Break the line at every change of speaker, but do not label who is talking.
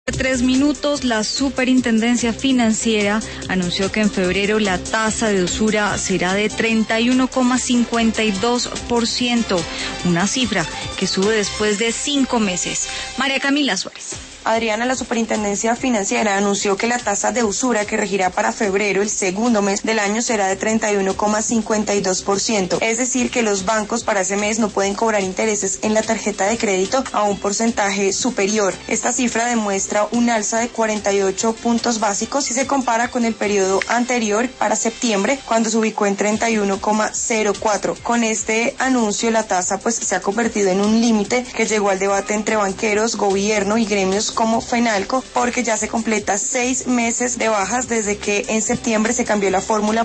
3 minutos, la Superintendencia Financiera anunció que en febrero la tasa de usura será de 31,52%, una cifra que sube después de 5 meses. María Camila Suárez.
Adriana, la Superintendencia Financiera anunció que la tasa de usura que regirá para febrero, el segundo mes del año, será de 31,52%. Es decir, que los bancos para ese mes no pueden cobrar intereses en la tarjeta de crédito a un porcentaje superior. Esta cifra demuestra un alza de 48 puntos básicos si se compara con el periodo anterior para septiembre, cuando se ubicó en 31,04. Con este anuncio, la tasa se ha convertido en un límite que llegó al debate entre banqueros, gobierno y gremios como Fenalco, porque ya se completa 6 meses de bajas desde que en septiembre se cambió la fórmula